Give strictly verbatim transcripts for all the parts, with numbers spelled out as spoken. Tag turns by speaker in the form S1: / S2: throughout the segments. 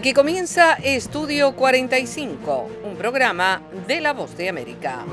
S1: Aquí comienza Estudio cuarenta y cinco, un programa de La Voz de América.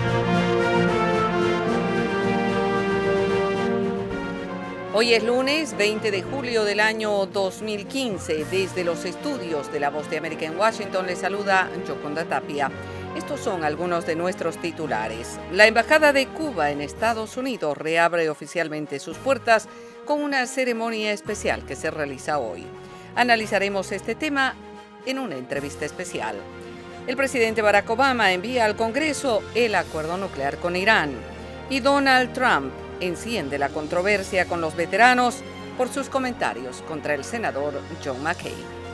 S1: Hoy es lunes veinte de julio del año dos mil quince. Desde los estudios de La Voz de América en Washington les saluda Yoconda Tapia. Estos son algunos de nuestros titulares. La Embajada de Cuba en Estados Unidos reabre oficialmente sus puertas con una ceremonia especial que se realiza hoy. Analizaremos este tema en una entrevista especial. El presidente Barack Obama envía al Congreso el acuerdo nuclear con Irán. Y Donald Trump enciende la controversia con los veteranos por sus comentarios contra el senador John McCain.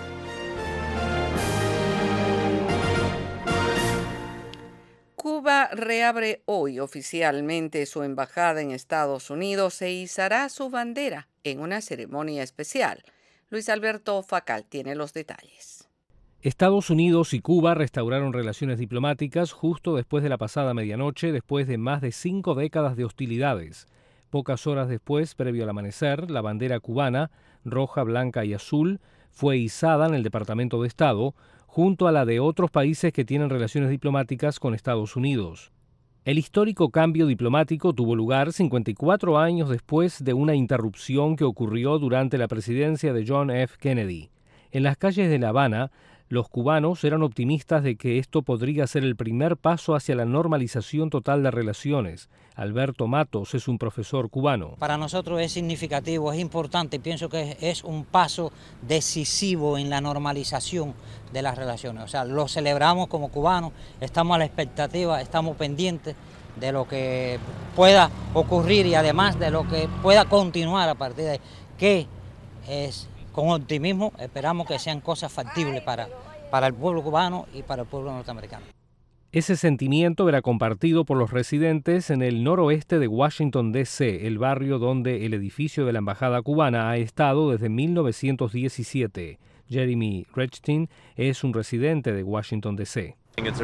S1: Cuba reabre hoy oficialmente su embajada en Estados Unidos e izará su bandera en una ceremonia especial. Luis Alberto Facal tiene los detalles.
S2: Estados Unidos y Cuba restauraron relaciones diplomáticas justo después de la pasada medianoche, después de más de cinco décadas de hostilidades. Pocas horas después, previo al amanecer, la bandera cubana, roja, blanca y azul, fue izada en el Departamento de Estado, junto a la de otros países que tienen relaciones diplomáticas con Estados Unidos. El histórico cambio diplomático tuvo lugar cincuenta y cuatro años después de una interrupción que ocurrió durante la presidencia de John F. Kennedy. En las calles de La Habana, los cubanos eran optimistas de que esto podría ser el primer paso hacia la normalización total de relaciones. Alberto Matos es un profesor cubano.
S3: Para nosotros es significativo, es importante, pienso que es un paso decisivo en la normalización de las relaciones. O sea, lo celebramos como cubanos, estamos a la expectativa, estamos pendientes de lo que pueda ocurrir y además de lo que pueda continuar a partir de ahí, que es... Con optimismo esperamos que sean cosas factibles para, para el pueblo cubano y para el pueblo norteamericano.
S2: Ese sentimiento era compartido por los residentes en el noroeste de Washington, D C, el barrio donde el edificio de la embajada cubana ha estado desde mil novecientos diecisiete. Jeremy Rechtin es un residente de Washington, D C.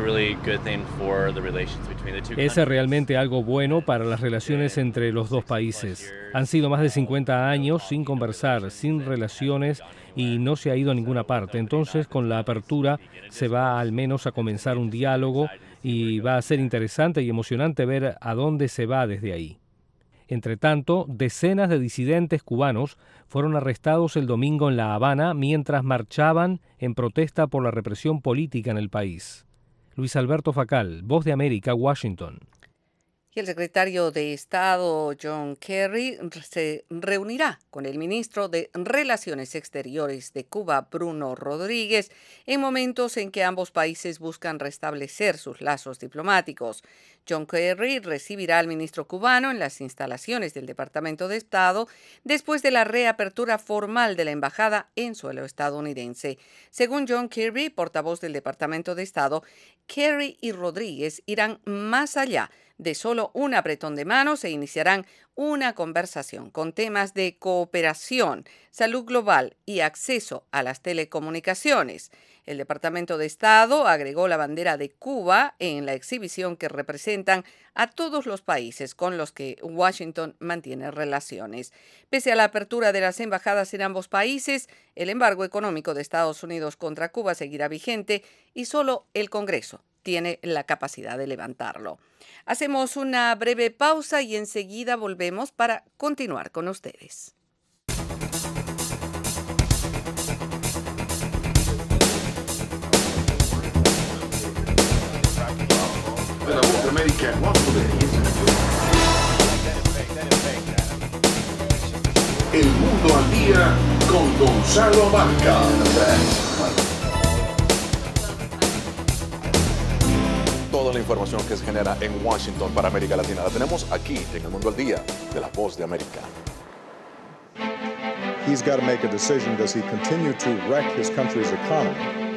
S2: Es realmente algo bueno para las relaciones entre los dos países. Han sido más de cincuenta años sin conversar, sin relaciones y no se ha ido a ninguna parte. Entonces, con la apertura se va al menos a comenzar un diálogo y va a ser interesante y emocionante ver a dónde se va desde ahí. Entre tanto, decenas de disidentes cubanos fueron arrestados el domingo en La Habana mientras marchaban en protesta por la represión política en el país. Luis Alberto Facal, Voz de América, Washington.
S1: Y el secretario de Estado, John Kerry, se reunirá con el ministro de Relaciones Exteriores de Cuba, Bruno Rodríguez, en momentos en que ambos países buscan restablecer sus lazos diplomáticos. John Kerry recibirá al ministro cubano en las instalaciones del Departamento de Estado después de la reapertura formal de la embajada en suelo estadounidense. Según John Kirby, portavoz del Departamento de Estado, Kerry y Rodríguez irán más allá de solo un apretón de manos e iniciarán una conversación con temas de cooperación, salud global y acceso a las telecomunicaciones. El Departamento de Estado agregó la bandera de Cuba en la exhibición que representan a todos los países con los que Washington mantiene relaciones. Pese a la apertura de las embajadas en ambos países, el embargo económico de Estados Unidos contra Cuba seguirá vigente y solo el Congreso tiene la capacidad de levantarlo. Hacemos una breve pausa y enseguida volvemos para continuar con ustedes.
S4: De La Voz de América en Washington. El Mundo al Día con Gonzalo Abarca. Toda la información que se genera en Washington para América Latina la tenemos aquí en El Mundo al Día de La Voz de América.
S5: He's got to make a decision. Does he continue to wreck his country's economy?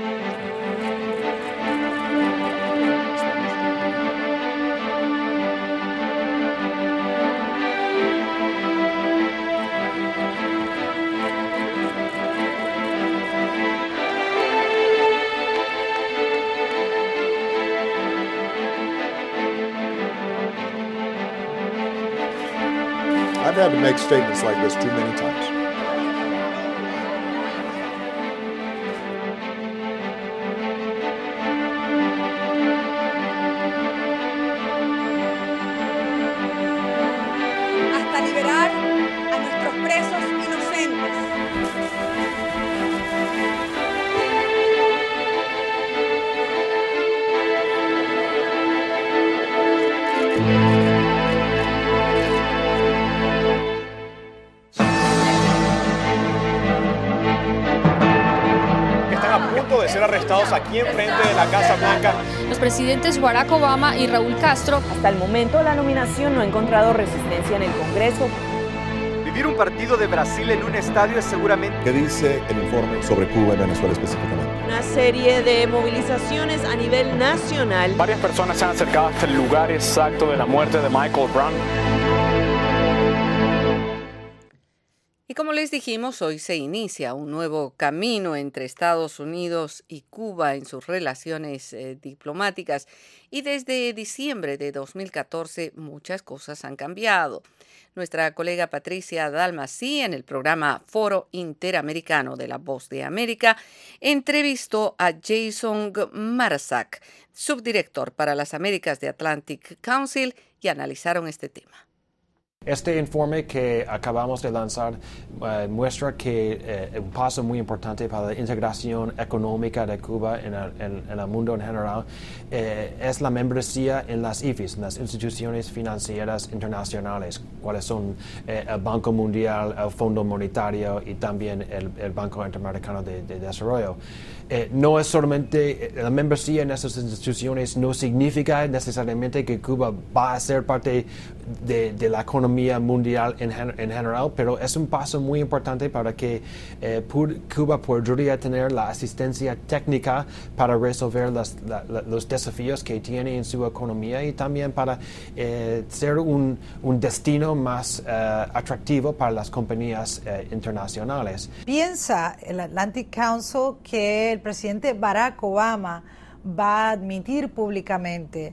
S5: I've had to make statements like this too many times.
S6: liberar a nuestros presos inocentes.
S7: De ser arrestados aquí enfrente de la Casa Blanca.
S8: Los presidentes Barack Obama y Raúl Castro.
S9: Hasta el momento la nominación no ha encontrado resistencia en el Congreso.
S10: Vivir un partido de Brasil en un estadio es seguramente...
S5: ¿Qué dice el informe sobre Cuba y Venezuela específicamente?
S9: Una serie de movilizaciones a nivel nacional.
S7: Varias personas se han acercado hasta el lugar exacto de la muerte de Michael Brown.
S1: Y como les dijimos, hoy se inicia un nuevo camino entre Estados Unidos y Cuba en sus relaciones eh, diplomáticas. Y desde diciembre de dos mil catorce muchas cosas han cambiado. Nuestra colega Patricia Dalmací, en el programa Foro Interamericano de La Voz de América, entrevistó a Jason Mrazak, subdirector para las Américas de Atlantic Council, y analizaron este tema.
S11: Este informe que acabamos de lanzar uh, muestra que uh, un paso muy importante para la integración económica de Cuba en el, en, en el mundo en general uh, es la membresía en las I F I s, en las instituciones financieras internacionales, cuáles son uh, el Banco Mundial, el Fondo Monetario y también el, el Banco Interamericano de, de Desarrollo. Eh, no es solamente la membresía en esas instituciones, no significa necesariamente que Cuba va a ser parte de, de la economía mundial en, en general, pero es un paso muy importante para que eh, Cuba podría tener la asistencia técnica para resolver las, la, la, los desafíos que tiene en su economía y también para eh, ser un, un destino más eh, atractivo para las compañías eh, internacionales.
S12: Piensa el Atlantic Council que el presidente Barack Obama va a admitir públicamente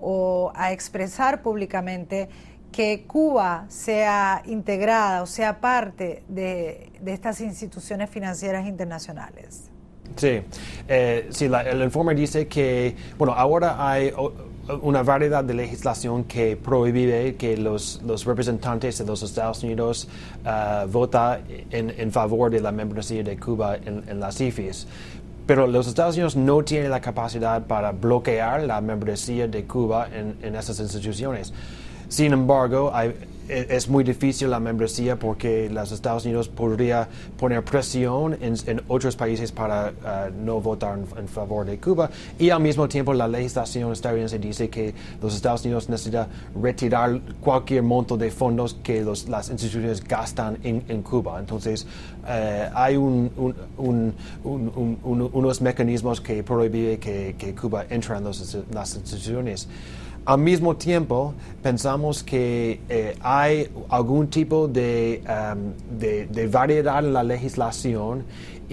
S12: o a expresar públicamente que Cuba sea integrada o sea parte de, de estas instituciones financieras internacionales.
S11: Sí, eh, sí la, el informe dice que, bueno, ahora hay o, una variedad de legislación que prohíbe que los, los representantes de los Estados Unidos uh, voten en, en favor de la membresía de Cuba en, en las I F I s. Pero los Estados Unidos no tienen la capacidad para bloquear la membresía de Cuba en, en esas instituciones. Sin embargo, hay, es muy difícil la membresía porque los Estados Unidos podría poner presión en, en otros países para uh, no votar en, en favor de Cuba, y al mismo tiempo la legislación estadounidense dice que los Estados Unidos necesitan retirar cualquier monto de fondos que los, las instituciones gastan en, en Cuba. Entonces uh, hay un, un, un, un, un, unos mecanismos que prohíben que, que Cuba entre en los, las instituciones. Al mismo tiempo, pensamos que eh, hay algún tipo de, um, de, de variedad en la legislación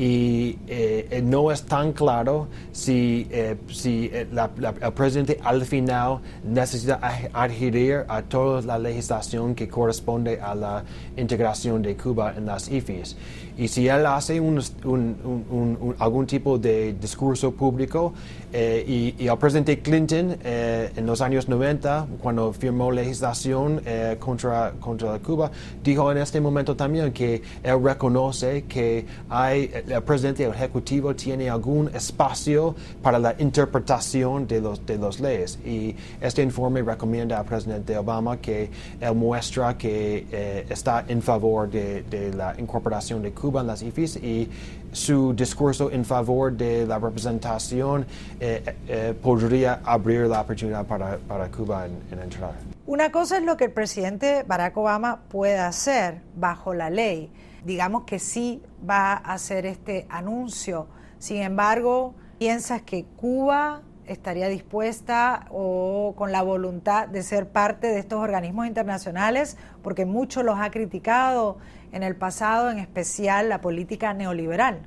S11: y eh, no es tan claro si, eh, si la, la, el presidente al final necesita adherir a toda la legislación que corresponde a la integración de Cuba en las I F I s. Y si él hace un, un, un, un, algún tipo de discurso público, eh, y, y el presidente Clinton eh, en los años noventa, cuando firmó legislación eh, contra, contra Cuba, dijo en este momento también que él reconoce que hay, el presidente ejecutivo tiene algún espacio para la interpretación de los de las leyes. Y este informe recomienda al presidente Obama que él muestra que eh, está en favor de, de la incorporación de Cuba en las I F I s, y su discurso en favor de la representación eh, eh, podría abrir la oportunidad para, para Cuba en, en entrar.
S12: Una cosa es lo que el presidente Barack Obama puede hacer bajo la ley. Digamos que sí va a hacer este anuncio. Sin embargo, ¿piensas que Cuba estaría dispuesta o con la voluntad de ser parte de estos organismos internacionales? Porque mucho los ha criticado en el pasado, en especial la política neoliberal.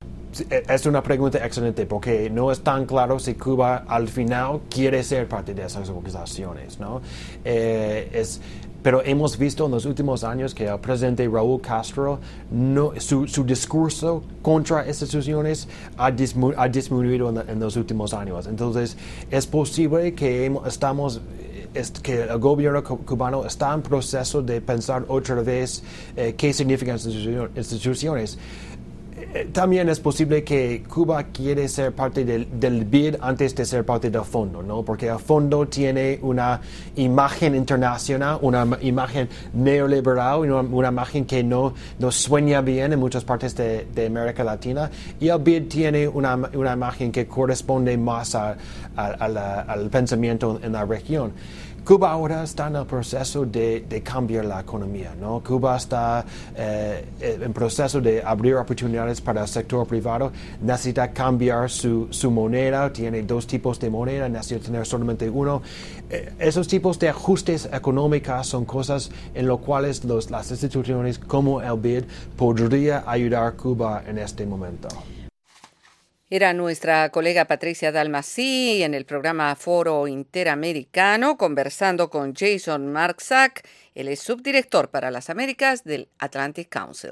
S11: Es una pregunta excelente porque no es tan claro si Cuba al final quiere ser parte de esas organizaciones, ¿no? Eh, es, pero hemos visto en los últimos años que el presidente Raúl Castro, no, su, su discurso contra instituciones ha, dismu, ha disminuido en, en los últimos años. Entonces, es posible que hemos, estamos es que el gobierno cubano está en proceso de pensar otra vez eh, qué significan instituciones. También es posible que Cuba quiere ser parte del, del B I D antes de ser parte del fondo, ¿no? Porque el fondo tiene una imagen internacional, una imagen neoliberal, una, una imagen que no, no sueña bien en muchas partes de, de América Latina, y el B I D tiene una, una imagen que corresponde más a, a, a la, al pensamiento en la región. Cuba ahora está en el proceso de, de cambiar la economía, ¿no? Cuba está eh, en proceso de abrir oportunidades para el sector privado, necesita cambiar su, su moneda, tiene dos tipos de moneda, necesita tener solamente uno. Eh, esos tipos de ajustes económicos son cosas en las cuales los, las instituciones como el B I D podría ayudar a Cuba en este momento.
S1: Era nuestra colega Patricia Dalmasí en el programa Foro Interamericano conversando con Jason Marczak, él es subdirector para las Américas del Atlantic Council.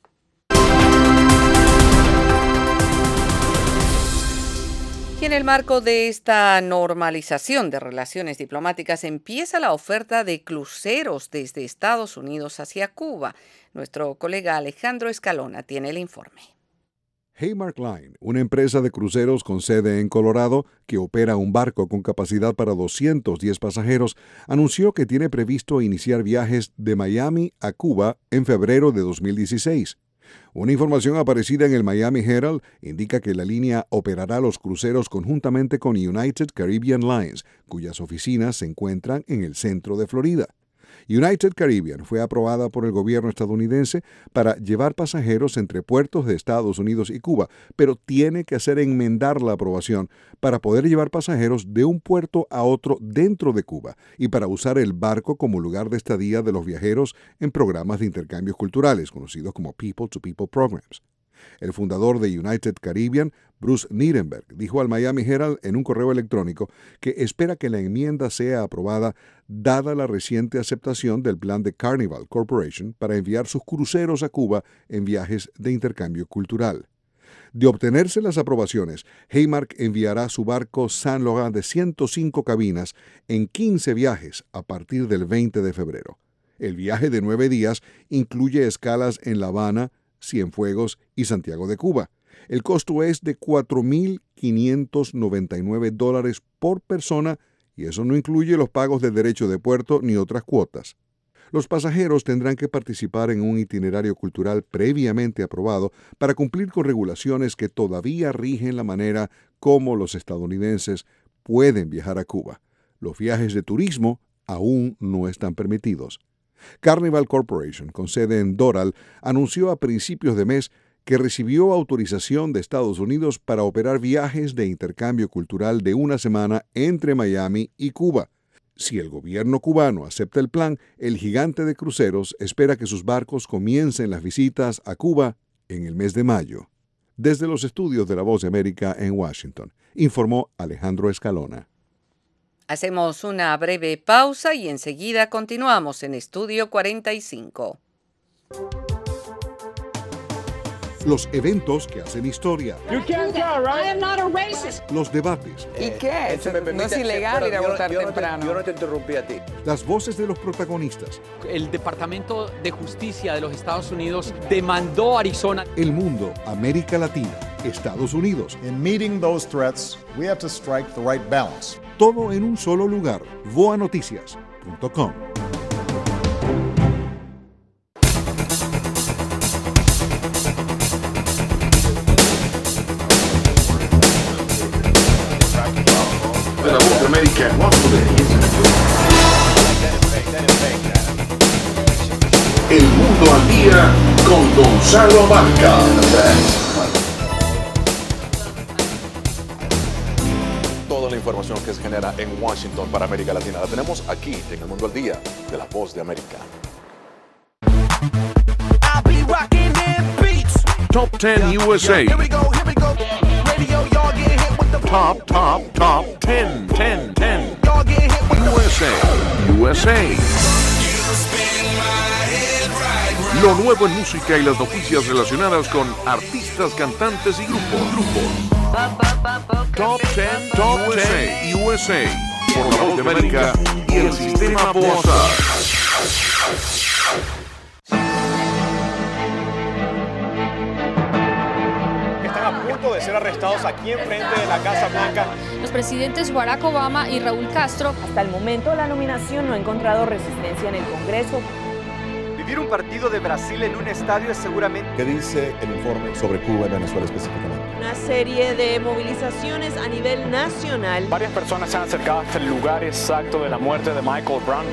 S1: Y en el marco de esta normalización de relaciones diplomáticas empieza la oferta de cruceros desde Estados Unidos hacia Cuba. Nuestro colega Alejandro Escalona tiene el informe.
S13: Haymark Line, una empresa de cruceros con sede en Colorado que opera un barco con capacidad para doscientos diez pasajeros, anunció que tiene previsto iniciar viajes de Miami a Cuba en febrero de dos mil dieciséis. Una información aparecida en el Miami Herald indica que la línea operará los cruceros conjuntamente con United Caribbean Lines, cuyas oficinas se encuentran en el centro de Florida. United Caribbean fue aprobada por el gobierno estadounidense para llevar pasajeros entre puertos de Estados Unidos y Cuba, pero tiene que hacer enmendar la aprobación para poder llevar pasajeros de un puerto a otro dentro de Cuba y para usar el barco como lugar de estadía de los viajeros en programas de intercambios culturales, conocidos como People to People Programs. El fundador de United Caribbean, Bruce Nierenberg, dijo al Miami Herald en un correo electrónico que espera que la enmienda sea aprobada dada la reciente aceptación del plan de Carnival Corporation para enviar sus cruceros a Cuba en viajes de intercambio cultural. De obtenerse las aprobaciones, Haymark enviará su barco Saint Laurent de ciento cinco cabinas en quince viajes a partir del veinte de febrero. El viaje de nueve días incluye escalas en La Habana, Cienfuegos y Santiago de Cuba. El costo es de cuatro mil quinientos noventa y nueve dólares por persona y eso no incluye los pagos de derecho de puerto ni otras cuotas. Los pasajeros tendrán que participar en un itinerario cultural previamente aprobado para cumplir con regulaciones que todavía rigen la manera como los estadounidenses pueden viajar a Cuba. Los viajes de turismo aún no están permitidos. Carnival Corporation, con sede en Doral, anunció a principios de mes que recibió autorización de Estados Unidos para operar viajes de intercambio cultural de una semana entre Miami y Cuba. Si el gobierno cubano acepta el plan, el gigante de cruceros espera que sus barcos comiencen las visitas a Cuba en el mes de mayo. Desde los estudios de La Voz de América en Washington, informó Alejandro Escalona.
S1: Hacemos una breve pausa y enseguida continuamos en Estudio cuarenta y cinco.
S13: Los eventos que hacen historia.
S14: You can't go, right? I am not a racist.
S13: Los debates.
S15: ¿Y qué? No es ilegal ir a votar temprano.
S16: Yo no te interrumpí a ti.
S13: Las voces de los protagonistas.
S17: El Departamento de Justicia de los Estados Unidos demandó a Arizona.
S13: El mundo, América Latina, Estados Unidos.
S5: In meeting those threats, we have to strike the right balance.
S13: Todo en un solo lugar. voa noticias punto com.
S4: De La Voz de América en Washington. El Mundo al Día con Gonzalo Abarca. Toda la información que se genera en Washington para América Latina la tenemos aquí en El Mundo al Día de La Voz de América.
S18: Top ten U S A. Top, top, top ten, ten, ten. U S A, U S A. Lo nuevo en música y las noticias relacionadas con artistas, cantantes y grupos. Grupos. Top ten, Top ten U S A. por La Voz de América y el Sistema Bosa.
S10: Están a punto de ser arrestados aquí enfrente de la Casa Blanca.
S8: Los presidentes Barack Obama y Raúl Castro.
S9: Hasta el momento, la nominación no ha encontrado resistencia en el Congreso.
S10: Vivir un partido de Brasil en un estadio es seguramente...
S4: ¿Qué dice el informe sobre Cuba y Venezuela específicamente?
S9: Una serie de movilizaciones a nivel nacional.
S7: Varias personas se han acercado hasta el lugar exacto de la muerte de Michael Brown.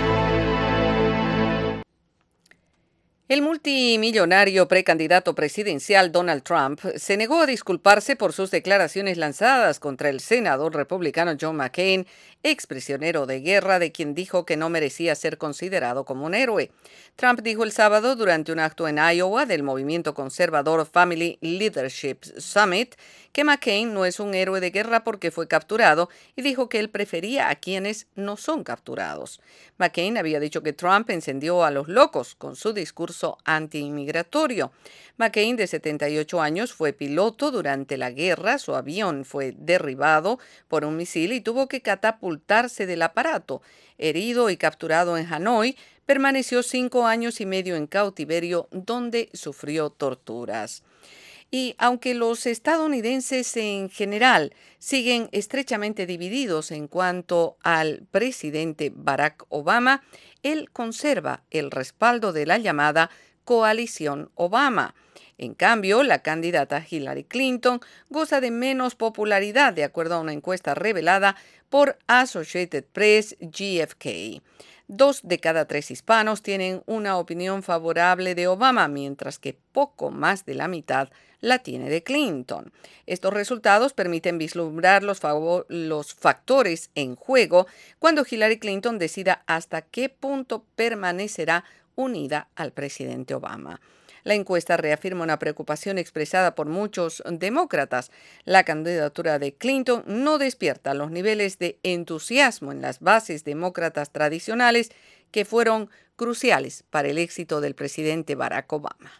S1: El multimillonario precandidato presidencial Donald Trump se negó a disculparse por sus declaraciones lanzadas contra el senador republicano John McCain, exprisionero de guerra de quien dijo que no merecía ser considerado como un héroe. Trump dijo el sábado durante un acto en Iowa del movimiento conservador Family Leadership Summit que McCain no es un héroe de guerra porque fue capturado y dijo que él prefería a quienes no son capturados. McCain había dicho que Trump encendió a los locos con su discurso anti-inmigratorio. McCain, de setenta y ocho años, fue piloto durante la guerra. Su avión fue derribado por un misil y tuvo que catapultarse del aparato. Herido y capturado en Hanoi, permaneció cinco años y medio en cautiverio donde sufrió torturas. Y aunque los estadounidenses en general siguen estrechamente divididos en cuanto al presidente Barack Obama, él conserva el respaldo de la llamada Coalición Obama. En cambio, la candidata Hillary Clinton goza de menos popularidad, de acuerdo a una encuesta revelada por Associated Press G F K. Dos de cada tres hispanos tienen una opinión favorable de Obama, mientras que poco más de la mitad la tiene de Clinton. Estos resultados permiten vislumbrar los, favor- los factores en juego cuando Hillary Clinton decida hasta qué punto permanecerá unida al presidente Obama. La encuesta reafirma una preocupación expresada por muchos demócratas. La candidatura de Clinton no despierta los niveles de entusiasmo en las bases demócratas tradicionales que fueron cruciales para el éxito del presidente Barack Obama.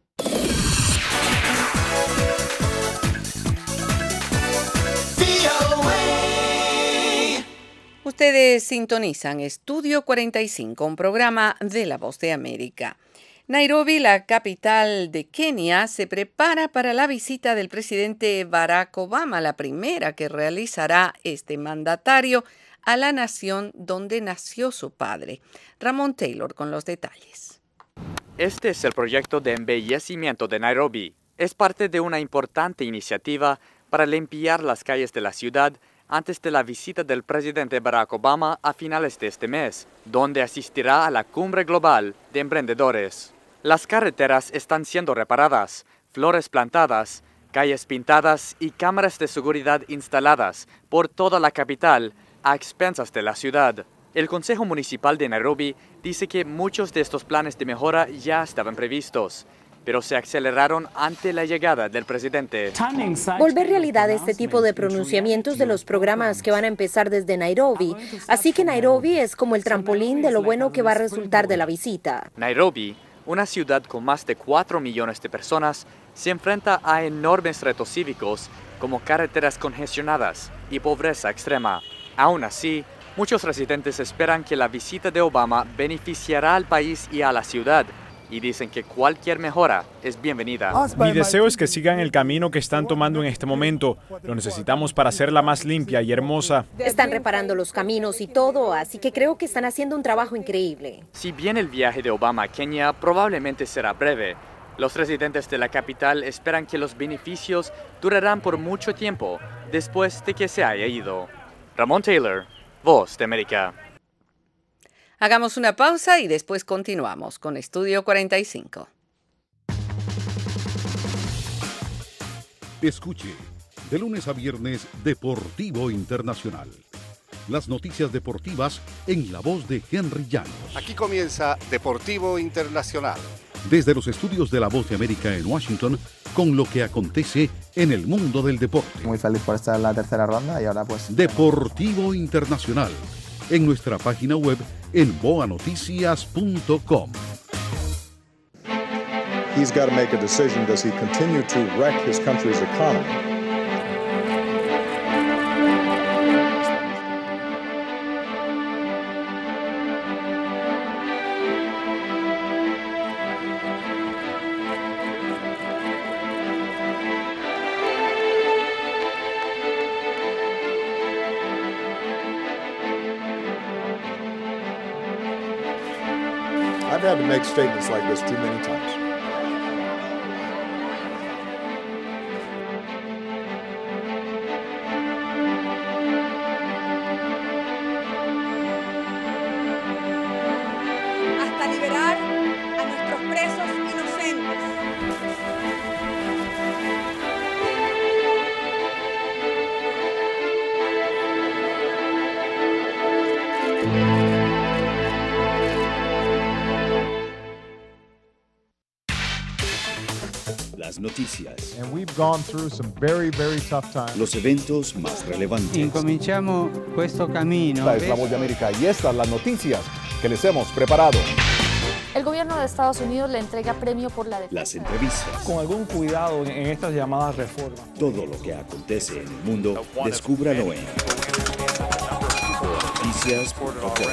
S1: Ustedes sintonizan Estudio cuarenta y cinco, un programa de La Voz de América. Nairobi, la capital de Kenia, se prepara para la visita del presidente Barack Obama, la primera que realizará este mandatario a la nación donde nació su padre. Ramón Taylor con los detalles.
S16: Este es el proyecto de embellecimiento de Nairobi. Es parte de una importante iniciativa para limpiar las calles de la ciudad antes de la visita del presidente Barack Obama a finales de este mes, donde asistirá a la Cumbre Global de Emprendedores. Las carreteras están siendo reparadas, flores plantadas, calles pintadas y cámaras de seguridad instaladas por toda la capital a expensas de la ciudad. El Consejo Municipal de Nairobi dice que muchos de estos planes de mejora ya estaban previstos, pero se aceleraron ante la llegada del presidente.
S19: Volver realidad este tipo de pronunciamientos de los programas que van a empezar desde Nairobi. Así que Nairobi es como el trampolín de lo bueno que va a resultar de la visita.
S16: Nairobi, una ciudad con más de cuatro millones de personas, se enfrenta a enormes retos cívicos como carreteras congestionadas y pobreza extrema. Aún así, muchos residentes esperan que la visita de Obama beneficiará al país y a la ciudad, y dicen que cualquier mejora es bienvenida.
S20: Mi deseo es que sigan el camino que están tomando en este momento. Lo necesitamos para hacerla más limpia y hermosa.
S19: Están reparando los caminos y todo, así que creo que están haciendo un trabajo increíble.
S16: Si bien el viaje de Obama a Kenia probablemente será breve, los residentes de la capital esperan que los beneficios durarán por mucho tiempo después de que se haya ido. Ramón Taylor, Voz de América.
S1: Hagamos una pausa y después continuamos con Estudio cuarenta y cinco.
S21: Escuche, de lunes a viernes, Deportivo Internacional. Las noticias deportivas en la voz de Henry Llanos.
S22: Aquí comienza Deportivo Internacional.
S21: Desde los estudios de La Voz de América en Washington, con lo que acontece en el mundo del deporte.
S23: Muy feliz por estar en la tercera ronda y ahora pues...
S21: Deportivo Internacional. En nuestra página web en boa noticias punto com.
S5: He's got to make a decision. Does he continue to wreck his country's economy? had to make statements like this too many times.
S2: Hasta liberar a nuestros presos inocentes.
S3: Las noticias.
S5: And we've gone through some very, very tough times.
S3: Los eventos más relevantes.
S6: Incominciamo questo cammino.
S4: Esta es La Voz de América y estas las noticias que les hemos preparado.
S8: El gobierno de Estados Unidos le entrega premio por la defensa.
S3: Las entrevistas.
S7: Con algún cuidado en estas llamadas reformas.
S3: Todo lo que acontece en el mundo, descúbralo en noticias punto com.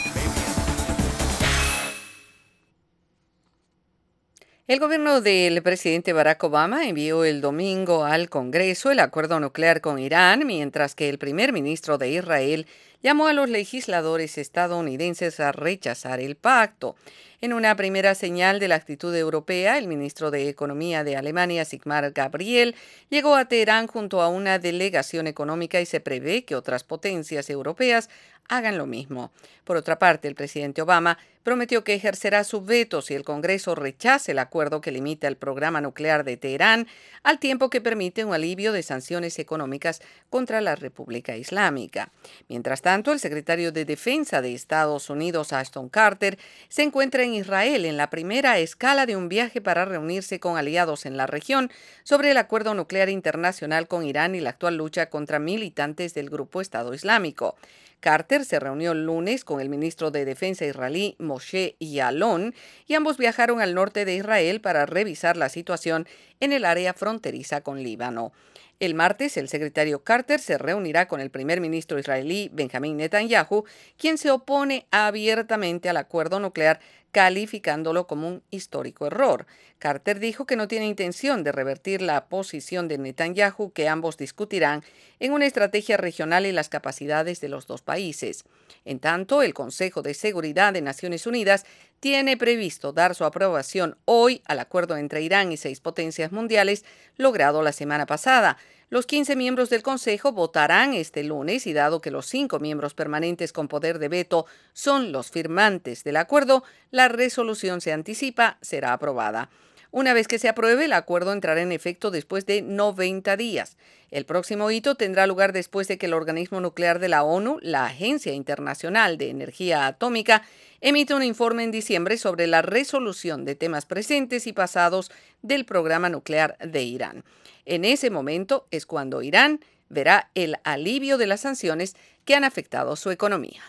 S1: El gobierno del presidente Barack Obama envió el domingo al Congreso el acuerdo nuclear con Irán, mientras que el primer ministro de Israel llamó a los legisladores estadounidenses a rechazar el pacto. En una primera señal de la actitud europea, el ministro de Economía de Alemania, Sigmar Gabriel, llegó a Teherán junto a una delegación económica y se prevé que otras potencias europeas hagan lo mismo. Por otra parte, el presidente Obama prometió que ejercerá su veto si el Congreso rechace el acuerdo que limita el programa nuclear de Teherán, al tiempo que permite un alivio de sanciones económicas contra la República Islámica. Mientras tanto, el secretario de Defensa de Estados Unidos, Ashton Carter, se encuentra en Israel en la primera escala de un viaje para reunirse con aliados en la región sobre el acuerdo nuclear internacional con Irán y la actual lucha contra militantes del grupo Estado Islámico. Carter se reunió el lunes con el ministro de Defensa israelí Moshe Yaalon y ambos viajaron al norte de Israel para revisar la situación en el área fronteriza con Líbano. El martes, el secretario Carter se reunirá con el primer ministro israelí Benjamín Netanyahu, quien se opone abiertamente al acuerdo nuclear, calificándolo como un histórico error. Carter dijo que no tiene intención de revertir la posición de Netanyahu, que ambos discutirán en una estrategia regional y las capacidades de los dos países. En tanto, el Consejo de Seguridad de Naciones Unidas tiene previsto dar su aprobación hoy al acuerdo entre Irán y seis potencias mundiales logrado la semana pasada. Los quince miembros del Consejo votarán este lunes y dado que los cinco miembros permanentes con poder de veto son los firmantes del acuerdo, la resolución se anticipa será aprobada. Una vez que se apruebe, el acuerdo entrará en efecto después de noventa días. El próximo hito tendrá lugar después de que el organismo nuclear de la ONU, la Agencia Internacional de Energía Atómica, emite un informe en diciembre sobre la resolución de temas presentes y pasados del programa nuclear de Irán. En ese momento es cuando Irán verá el alivio de las sanciones que han afectado su economía.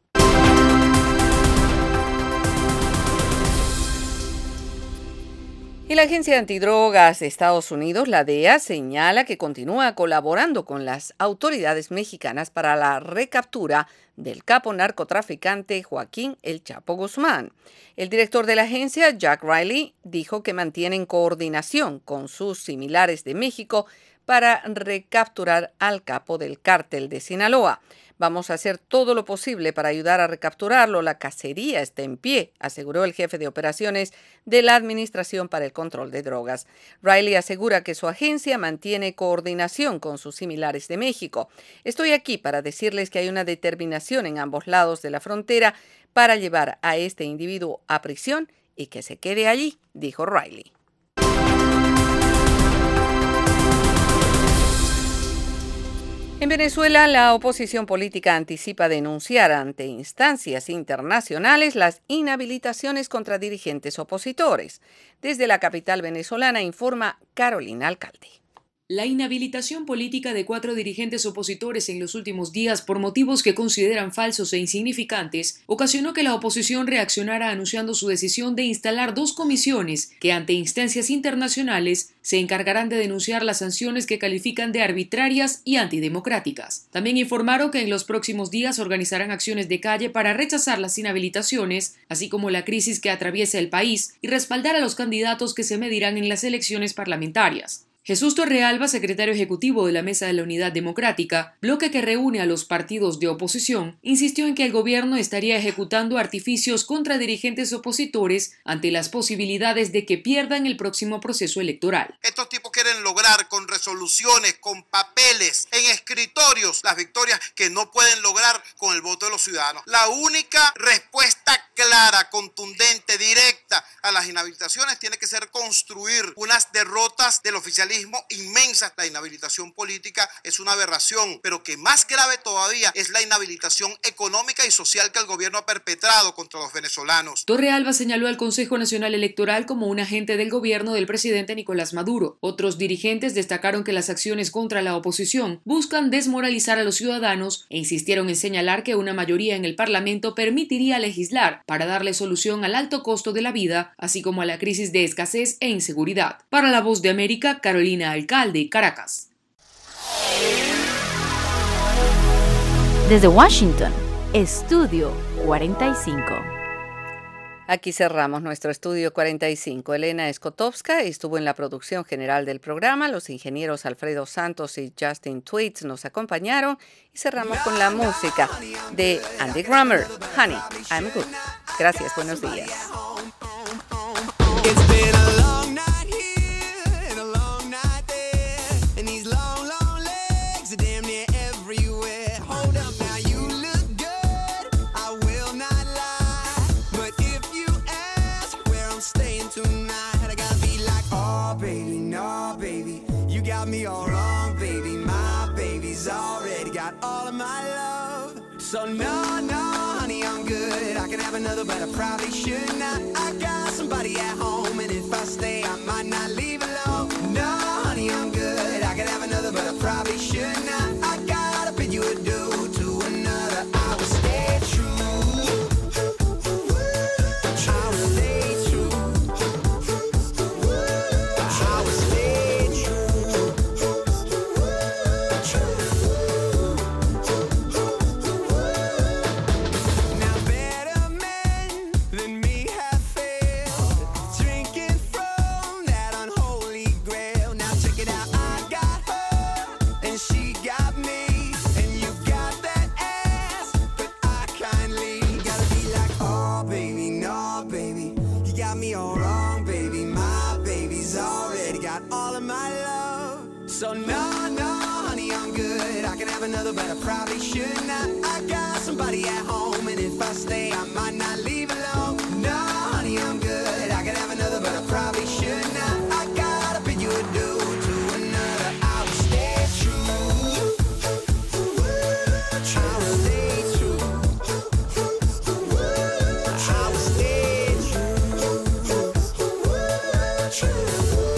S1: Y la Agencia Antidrogas de Estados Unidos, la D E A, señala que continúa colaborando con las autoridades mexicanas para la recaptura del capo narcotraficante Joaquín El Chapo Guzmán. El director de la agencia, Jack Riley, dijo que mantienen coordinación con sus similares de México para recapturar al capo del cártel de Sinaloa. Vamos a hacer todo lo posible para ayudar a recapturarlo. La cacería está en pie, aseguró el jefe de operaciones de la Administración para el Control de Drogas. Riley asegura que su agencia mantiene coordinación con sus similares de México. Estoy aquí para decirles que hay una determinación en ambos lados de la frontera para llevar a este individuo a prisión y que se quede allí, dijo Riley. En Venezuela, la oposición política anticipa denunciar ante instancias internacionales las inhabilitaciones contra dirigentes opositores. Desde la capital venezolana informa Carolina Alcalde.
S24: La inhabilitación política de cuatro dirigentes opositores en los últimos días por motivos que consideran falsos e insignificantes ocasionó que la oposición reaccionara anunciando su decisión de instalar dos comisiones que ante instancias internacionales se encargarán de denunciar las sanciones que califican de arbitrarias y antidemocráticas. También informaron que en los próximos días organizarán acciones de calle para rechazar las inhabilitaciones, así como la crisis que atraviesa el país y respaldar a los candidatos que se medirán en las elecciones parlamentarias. Jesús Torrealba, secretario ejecutivo de la Mesa de la Unidad Democrática, bloque que reúne a los partidos de oposición, insistió en que el gobierno estaría ejecutando artificios contra dirigentes opositores ante las posibilidades de que pierdan el próximo proceso electoral.
S11: Estos tipos quieren lograr con resoluciones, con papeles, en escritorios, las victorias que no pueden lograr con el voto de los ciudadanos. La única respuesta clara, contundente, directa a las inhabilitaciones tiene que ser construir unas derrotas del oficialismo inmensas. La inhabilitación política es una aberración, pero que más grave todavía es la inhabilitación económica y social que el gobierno ha perpetrado contra los venezolanos.
S24: Torrealba señaló al Consejo Nacional Electoral como un agente del gobierno del presidente Nicolás Maduro. Otros dirigentes destacaron que las acciones contra la oposición buscan desmoralizar a los ciudadanos e insistieron en señalar que una mayoría en el Parlamento permitiría legislar para darle solución al alto costo de la vida, así como a la crisis de escasez e inseguridad. Para La Voz de América, Carolina Alcalde, Caracas.
S12: Desde Washington, Estudio cuarenta y cinco.
S1: Aquí cerramos nuestro Estudio cuarenta y cinco. Elena Skotowska estuvo en la producción general del programa. Los ingenieros Alfredo Santos y Justin Tweets nos acompañaron. Y cerramos con la música de Andy Grammer, Honey, I'm Good. Gracias, buenos días.
S14: Me all wrong, baby. My baby's already got all of my love. So no, no, honey, I'm good. I can have another, but I probably should not. I got somebody at home, and if I stay, I might not leave alone. No, honey, I'm good. I can have another, but I probably should not. I gotta bid you adieu to another. I will stay true. I will stay true. I will stay true. So no, no, honey, I'm good. I can have another, but I probably should not. I got somebody at home, and if I stay, I might not leave alone. No, honey, I'm good. I can have another, but I probably should not. I gotta bid you adieu to another. I will stay true. I will stay true. I will stay true.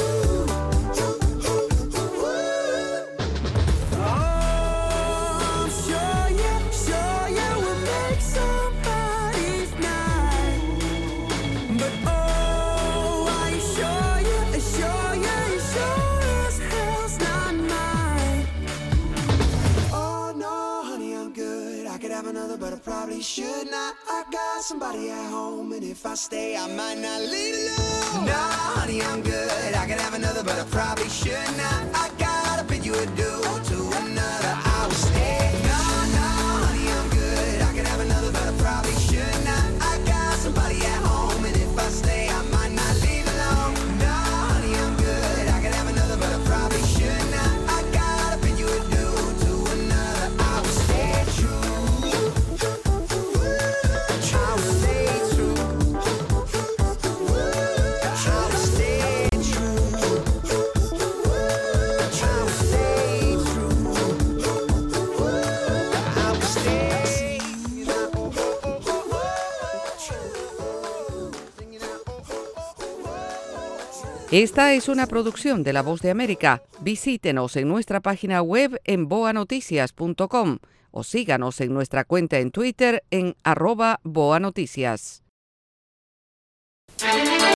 S14: But I probably should not. I got somebody at home, and if I stay, I might not leave alone. No, honey, I'm good. I can have another, but I probably should not. I gotta bid you adieu to another. I will stay. No, no, honey, I'm good. I can have another, but I probably should not. I got somebody at home, and if I stay, I might not leave alone. No, honey, I'm good. I can have another, but I probably should not. I gotta bid you adieu to another. I will stay true.
S1: Esta es una producción de La Voz de América. Visítenos en nuestra página web en boa noticias punto com o síganos en nuestra cuenta en Twitter en arroba boanoticias.